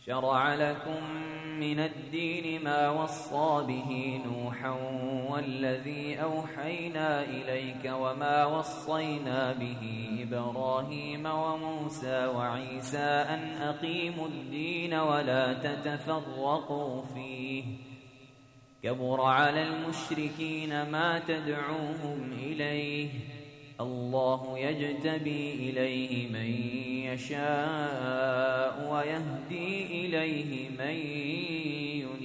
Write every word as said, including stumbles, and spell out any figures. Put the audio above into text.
شرع لكم من الدين ما وصى به نوحا والذي أوحينا إليك وما وصينا به إبراهيم وموسى وعيسى أن أقيموا الدين ولا تتفرقوا فيه كبر على المشركين ما تدعوهم إليه الله يجتبي إليه من يشاء ويهدي إليه من